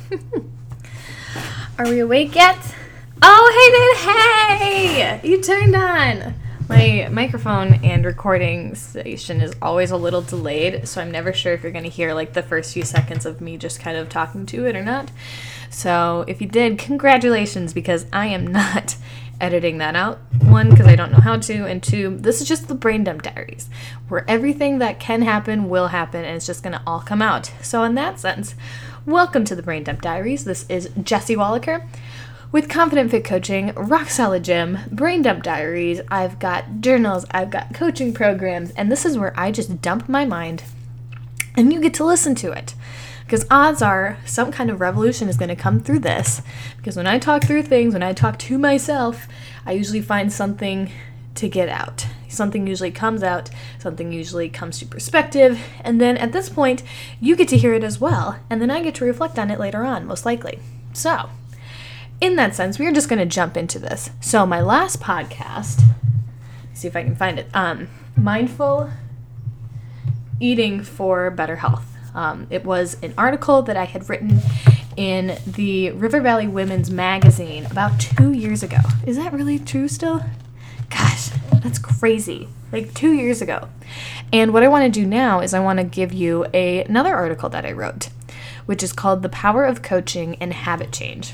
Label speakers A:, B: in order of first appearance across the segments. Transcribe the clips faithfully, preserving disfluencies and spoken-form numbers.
A: Are we awake yet? Oh, hey, then, hey! You turned on! My microphone and recording station is always a little delayed, so I'm never sure if you're going to hear like the first few seconds of me just kind of talking to it or not. So if you did, congratulations, because I am not editing that out. One, because I don't know how to, and two, this is just the Brain Dump Diaries, where everything that can happen will happen, and it's just going to all come out. So in that sense, welcome to the Brain Dump Diaries. This is Jessie Wallaker with Confident Fit Coaching, Rock Solid Gym, Brain Dump Diaries. I've got journals, I've got coaching programs, and this is where I just dump my mind, and you get to listen to it. Because odds are some kind of revolution is going to come through this. Because when I talk through things, when I talk to myself, I usually find something to get out. Something usually comes out, something usually comes to perspective, and then at this point, you get to hear it as well, and then I get to reflect on it later on, most likely. So, in that sense, we are just going to jump into this. So, my last podcast, see if I can find it, um, Mindful Eating for Better Health. Um, it was an article that I had written in the River Valley Women's Magazine about two years ago. Is that really true still? Gosh, that's crazy. Like two years ago. And what I want to do now is I want to give you a, another article that I wrote, which is called The Power of Coaching and Habit Change.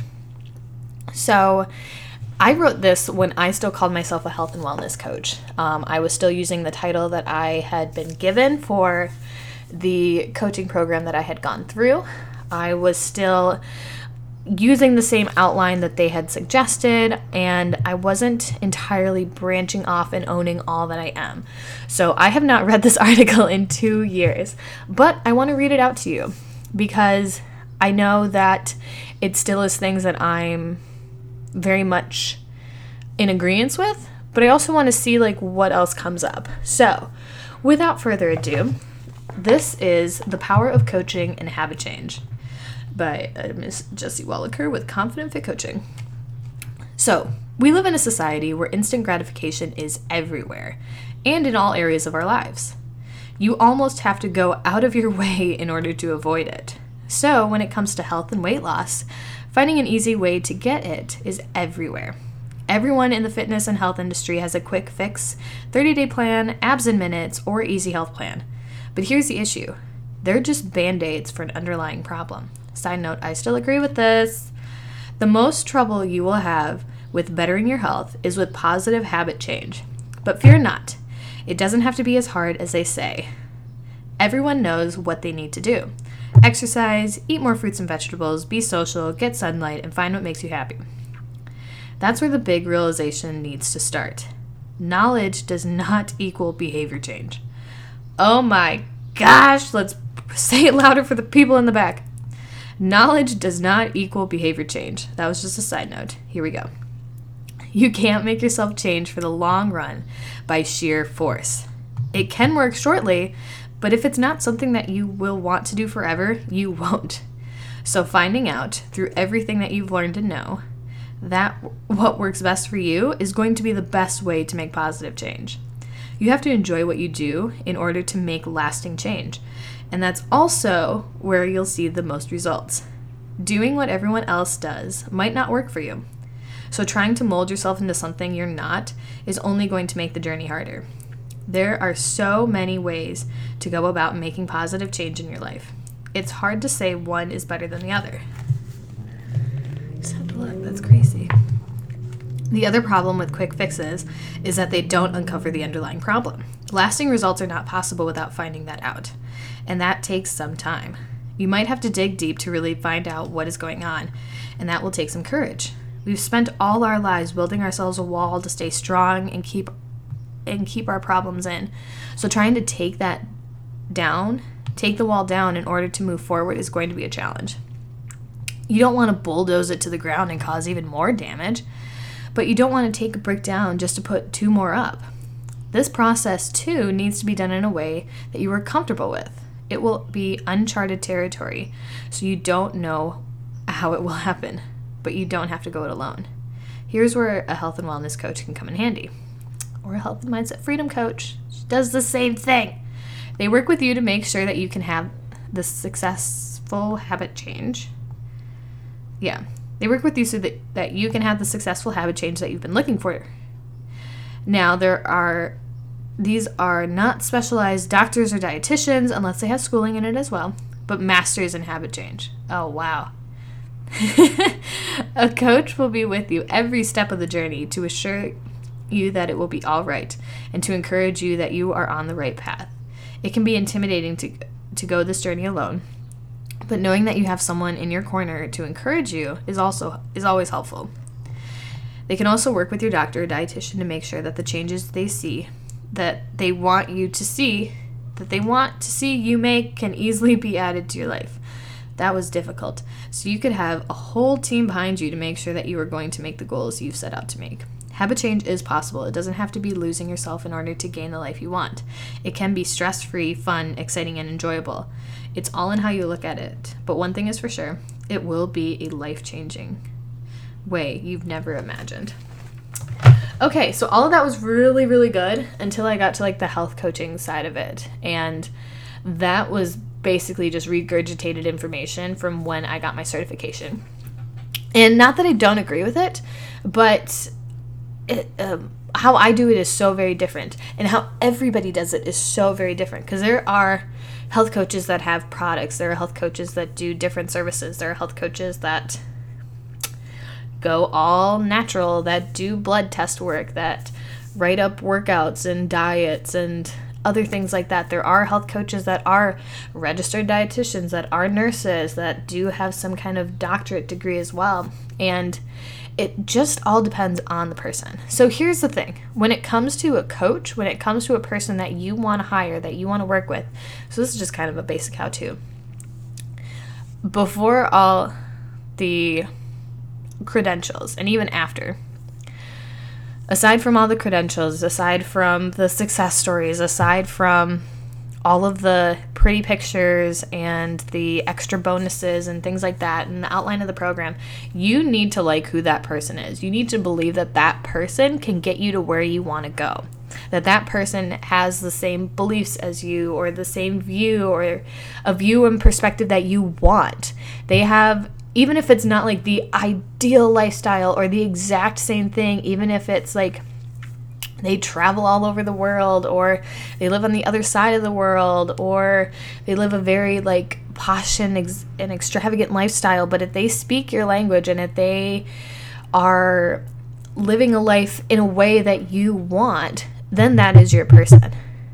A: So I wrote this when I still called myself a health and wellness coach. Um, I was still using the title that I had been given for the coaching program that I had gone through. I was still using the same outline that they had suggested, and I wasn't entirely branching off and owning all that I am. So I have not read this article in two years, but I want to read it out to you because I know that it still is things that I'm very much in agreement with, but I also want to see like what else comes up. So without further ado, this is The Power of Coaching and Habit Change by uh, Miss Jessie Wallaker with Confident Fit Coaching. So, we live in a society where instant gratification is everywhere and in all areas of our lives. You almost have to go out of your way in order to avoid it. So, when it comes to health and weight loss, finding an easy way to get it is everywhere. Everyone in the fitness and health industry has a quick fix, thirty-day plan, abs in minutes, or easy health plan. But here's the issue. They're just band-aids for an underlying problem. Side note, I still agree with this. The most trouble you will have with bettering your health is with positive habit change. But fear not. It doesn't have to be as hard as they say. Everyone knows what they need to do. Exercise, eat more fruits and vegetables, be social, get sunlight, and find what makes you happy. That's where the big realization needs to start. Knowledge does not equal behavior change. Oh my gosh, let's say it louder for the people in the back. Knowledge does not equal behavior change. That was just a side note. Here we go. You can't make yourself change for the long run by sheer force. It can work shortly, but if it's not something that you will want to do forever, you won't. So finding out through everything that you've learned and know that what works best for you is going to be the best way to make positive change. You have to enjoy what you do in order to make lasting change. And that's also where you'll see the most results. Doing what everyone else does might not work for you. So trying to mold yourself into something you're not is only going to make the journey harder. There are so many ways to go about making positive change in your life. It's hard to say one is better than the other. Just have to look, that's crazy. The other problem with quick fixes is that they don't uncover the underlying problem. Lasting results are not possible without finding that out, and that takes some time. You might have to dig deep to really find out what is going on, and that will take some courage. We've spent all our lives building ourselves a wall to stay strong and keep and keep our problems in. So trying to take that down, take the wall down in order to move forward is going to be a challenge. You don't want to bulldoze it to the ground and cause even more damage. But you don't want to take a brick down just to put two more up. This process, too, needs to be done in a way that you are comfortable with. It will be uncharted territory, so you don't know how it will happen, but you don't have to go it alone. Here's where a health and wellness coach can come in handy, or a health and mindset freedom coach. She does the same thing. They work with you to make sure that you can have the successful habit change yeah, they work with you so that, that you can have the successful habit change that you've been looking for. Now, there are, these are not specialized doctors or dietitians unless they have schooling in it as well, but masters in habit change. Oh, wow. A coach will be with you every step of the journey to assure you that it will be all right and to encourage you that you are on the right path. It can be intimidating to to go this journey alone, but knowing that you have someone in your corner to encourage you is also is always helpful. They can also work with your doctor or dietitian to make sure that the changes they see, that they want you to see, that they want to see you make can easily be added to your life. That was difficult. So you could have a whole team behind you to make sure that you are going to make the goals you've set out to make. Habit change is possible. It doesn't have to be losing yourself in order to gain the life you want. It can be stress-free, fun, exciting, and enjoyable. It's all in how you look at it. But one thing is for sure, it will be a life-changing way you've never imagined. Okay, so all of that was really, really good until I got to like the health coaching side of it. And that was basically just regurgitated information from when I got my certification. And not that I don't agree with it, but it, um, how I do it is so very different. And how everybody does it is so very different. Because there are health coaches that have products. There are health coaches that do different services. There are health coaches that go all natural, that do blood test work, that write up workouts and diets and other things like that. There are health coaches that are registered dietitians, that are nurses, that do have some kind of doctorate degree as well. And it just all depends on the person. So here's the thing. When it comes to a coach, when it comes to a person that you want to hire, that you want to work with, so this is just kind of a basic how-to. Before all the credentials, and even after, aside from all the credentials, aside from the success stories, aside from all of the pretty pictures and the extra bonuses and things like that and the outline of the program, you need to like who that person is. You need to believe that that person can get you to where you want to go, that that person has the same beliefs as you or the same view or a view and perspective that you want. They have, even if it's not like the ideal lifestyle or the exact same thing, even if it's like they travel all over the world or they live on the other side of the world or they live a very like posh and, ex- and extravagant lifestyle, but if they speak your language and if they are living a life in a way that you want, then that is your person.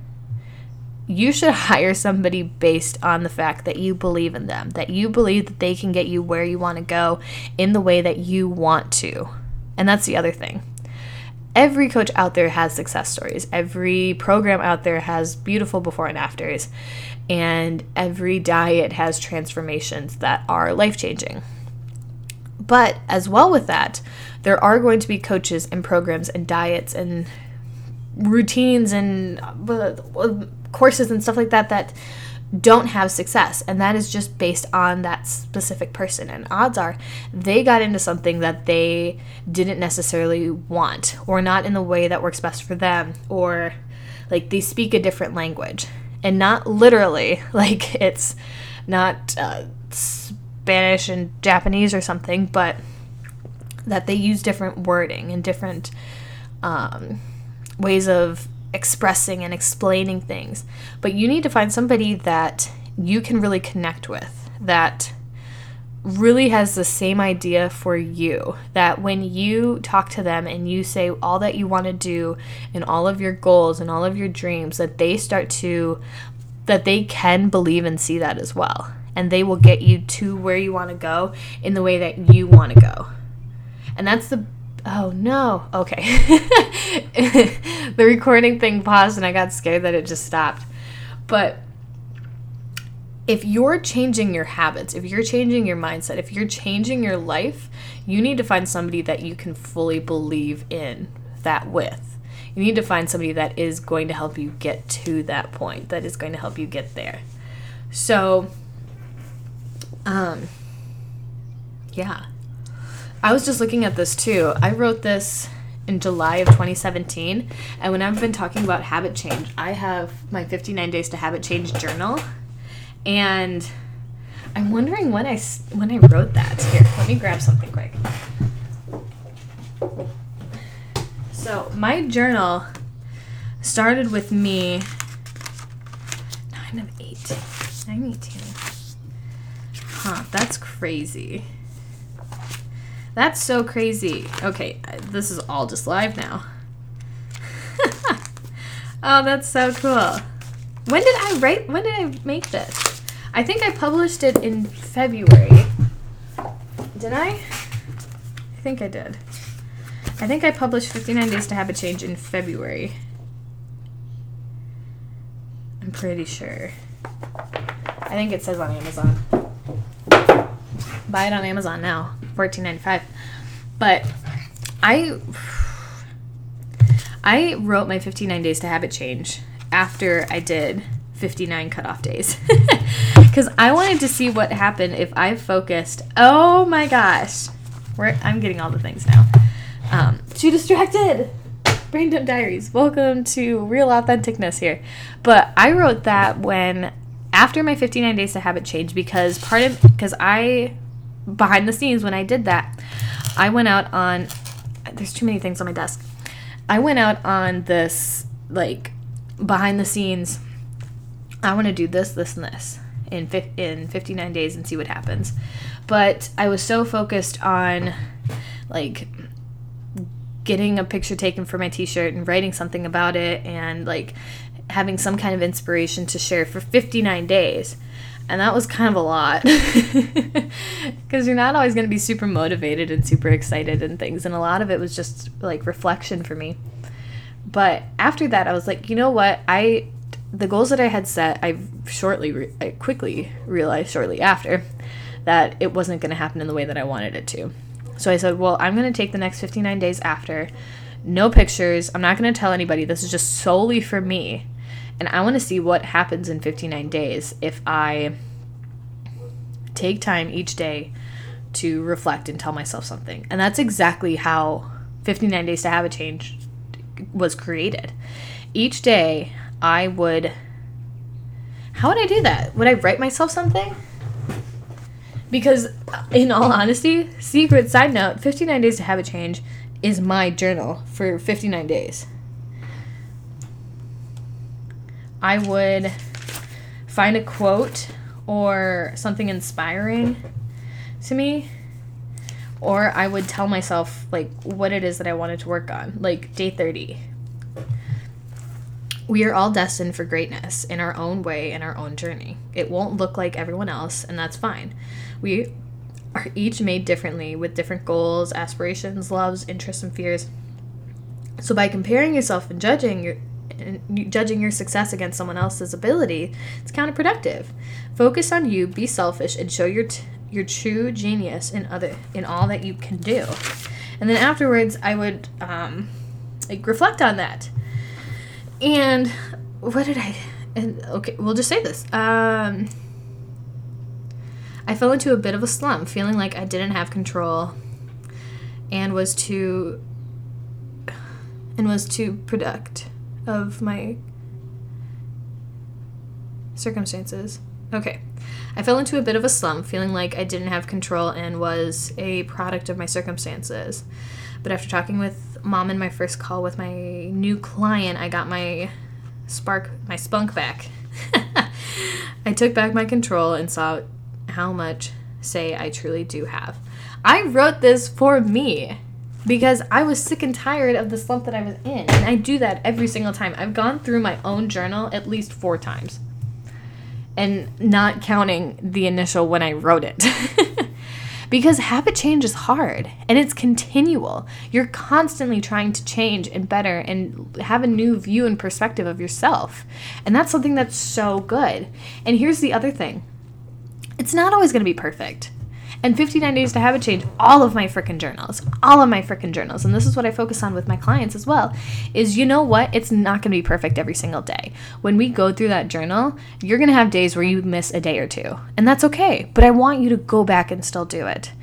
A: You should hire somebody based on the fact that you believe in them, that you believe that they can get you where you want to go in the way that you want to. And that's the other thing. Every coach out there has success stories. Every program out there has beautiful before and afters. And every diet has transformations that are life-changing. But as well with that, there are going to be coaches and programs and diets and routines and courses and stuff like that that don't have success, and that is just based on that specific person. And odds are they got into something that they didn't necessarily want, or not in the way that works best for them, or like they speak a different language, and not literally like it's not uh, Spanish and Japanese or something, but that they use different wording and different um, ways of expressing and explaining things. But you need to find somebody that you can really connect with, that really has the same idea for you, that when you talk to them and you say all that you want to do and all of your goals and all of your dreams, that they start to, that they can believe and see that as well. And they will get you to where you want to go in the way that you want to go. And that's the Oh, no. Okay. The recording thing paused and I got scared that it just stopped. But if you're changing your habits, if you're changing your mindset, if you're changing your life, you need to find somebody that you can fully believe in that with. You need to find somebody that is going to help you get to that point, that is going to help you get there. So, um, yeah. I was just looking at this too. I wrote this in July of twenty seventeen, and when I've been talking about habit change, I have my fifty-nine Days to Habit Change journal, and I'm wondering when I, when I wrote that. Here, let me grab something quick. So my journal started with me nine of eight. nine eighteen. Huh, that's crazy. That's so crazy. Okay, this is all just live now. Oh, that's so cool. When did I write, when did I make this? I think I published it in February. Did I? I think I did. I think I published fifty-nine Days to Habit Change in February. I'm pretty sure. I think it says on Amazon. Buy it on Amazon now, fourteen ninety-five. But I I wrote my fifty-nine Days to Habit Change after I did fifty-nine cutoff days. Because I wanted to see what happened if I focused. Oh my gosh. We're, I'm getting all the things now. Um, too distracted. Brain Dump Diaries. Welcome to Real Authenticness here. But I wrote that when, after my fifty-nine Days to Habit Change, because part of, because I, behind the scenes when I did that, I went out on, there's too many things on my desk. I went out on this, like, behind the scenes, I want to do this, this, and this in in fifty-nine days and see what happens. But I was so focused on, like, getting a picture taken for my t-shirt and writing something about it and, like, having some kind of inspiration to share for fifty-nine days. And that was kind of a lot. Because you're not always going to be super motivated and super excited and things. And a lot of it was just, like, reflection for me. But after that, I was like, you know what? I the goals that I had set, I shortly, re- I quickly realized shortly after that it wasn't going to happen in the way that I wanted it to. So I said, well, I'm going to take the next fifty-nine days after. No pictures. I'm not going to tell anybody. This is just solely for me. And I want to see what happens in fifty-nine days if I take time each day to reflect and tell myself something. And that's exactly how fifty-nine Days to Habit Change was created. Each day I would, how would I do that? Would I write myself something? Because in all honesty, secret side note, fifty-nine Days to Habit Change is my journal for fifty-nine days. I would find a quote or something inspiring to me, or I would tell myself, like, what it is that I wanted to work on. Like, day thirty. We are all destined for greatness in our own way, in our own journey. It won't look like everyone else, and that's fine. We are each made differently with different goals, aspirations, loves, interests, and fears. So by comparing yourself and judging your and judging your success against someone else's ability, it's counterproductive. Focus on you, be selfish, and show your t- your true genius in other in all that you can do. And then afterwards, I would um, like reflect on that. And what did I? And okay, we'll just say this. Um, I fell into a bit of a slump, feeling like I didn't have control, and was too and was too product of my circumstances. Okay. I fell into a bit of a slump, feeling like I didn't have control and was a product of my circumstances. But after talking with mom in my first call with my new client, I got my spark, my spunk back. I took back my control and saw how much say I truly do have. I wrote this for me, because I was sick and tired of the slump that I was in. And I do that every single time. I've gone through my own journal at least four times. And not counting the initial when I wrote it. Because habit change is hard. And it's continual. You're constantly trying to change and better and have a new view and perspective of yourself. And that's something that's so good. And here's the other thing. It's not always going to be perfect. And fifty-nine Days to Habit Change, all of my frickin' journals, all of my frickin' journals, and this is what I focus on with my clients as well, is, you know what? It's not going to be perfect every single day. When we go through that journal, you're going to have days where you miss a day or two, and that's okay. But I want you to go back and still do it.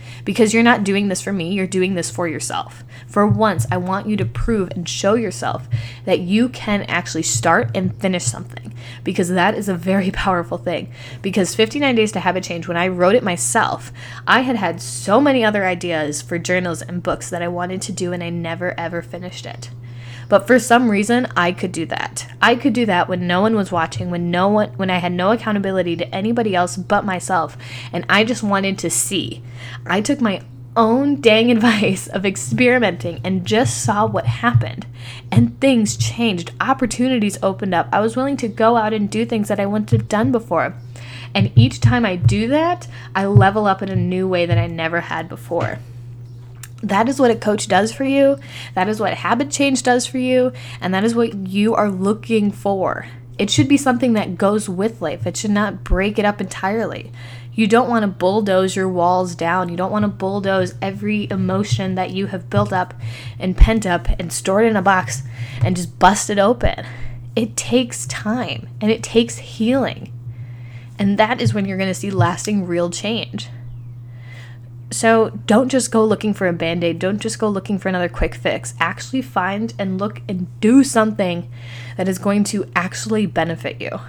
A: because you're not doing this for me, you're doing this for yourself. For once, I want you to prove and show yourself that you can actually start and finish something, because that is a very powerful thing. Because fifty-nine Days to Habit Change, when I wrote it myself, I had had so many other ideas for journals and books that I wanted to do, and I never ever finished it. But for some reason, I could do that. I could do that when no one was watching, when no one, when I had no accountability to anybody else but myself, and I just wanted to see. I took my own dang advice of experimenting and just saw what happened. And things changed. Opportunities opened up. I was willing to go out and do things that I wouldn't have done before. And each time I do that, I level up in a new way that I never had before. That is what a coach does for you. That is what habit change does for you. And that is what you are looking for. It should be something that goes with life. It should not break it up entirely. You don't want to bulldoze your walls down. You don't want to bulldoze every emotion that you have built up and pent up and stored in a box and just bust it open. It takes time and it takes healing. And that is when you're going to see lasting, real change. So don't just go looking for a Band-Aid. Don't just go looking for another quick fix. Actually find and look and do something that is going to actually benefit you.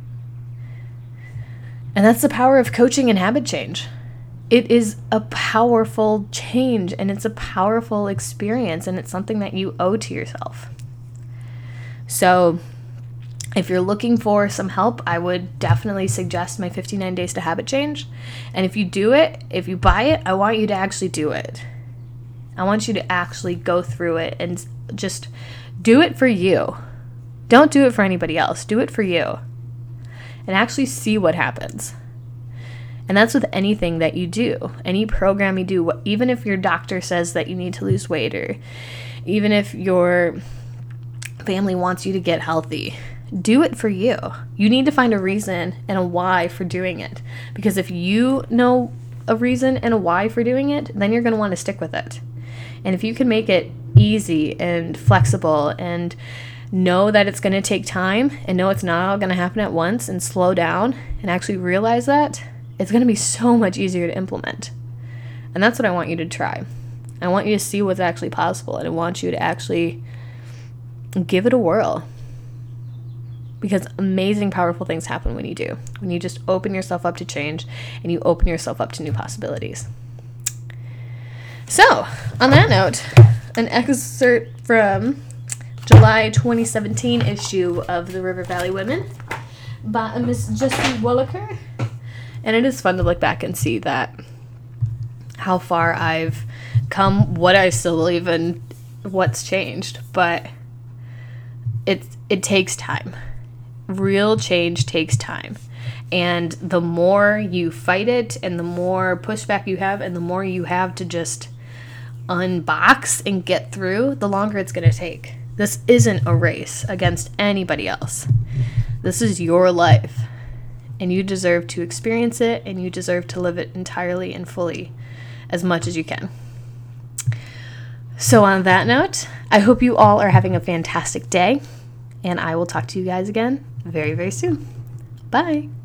A: And that's the power of coaching and habit change. It is a powerful change, and it's a powerful experience, and it's something that you owe to yourself. So if you're looking for some help, I would definitely suggest my fifty-nine Days to Habit Change. And if you do it, if you buy it, I want you to actually do it. I want you to actually go through it and just do it for you. Don't do it for anybody else. Do it for you. And actually see what happens. And that's with anything that you do, any program you do, even if your doctor says that you need to lose weight, or even if your family wants you to get healthy. Do it for you. You need to find a reason and a why for doing it. Because if you know a reason and a why for doing it, then you're going to want to stick with it. And if you can make it easy and flexible and know that it's going to take time and know it's not all going to happen at once, and slow down and actually realize that, it's going to be so much easier to implement. And that's what I want you to try. I want you to see what's actually possible, and I want you to actually give it a whirl. Because amazing, powerful things happen when you do. When you just open yourself up to change and you open yourself up to new possibilities. So, on that note, an excerpt from July twenty seventeen issue of the River Valley Women by Miss Jessie Wallaker. And it is fun to look back and see that how far I've come, what I still believe in, what's changed. But it, it takes time. Real change takes time. And the more you fight it, and the more pushback you have, and the more you have to just unbox and get through, the longer it's going to take. This isn't a race against anybody else. This is your life. And you deserve to experience it, and you deserve to live it entirely and fully as much as you can. So on that note, I hope you all are having a fantastic day. And I will talk to you guys again very, very soon. Bye.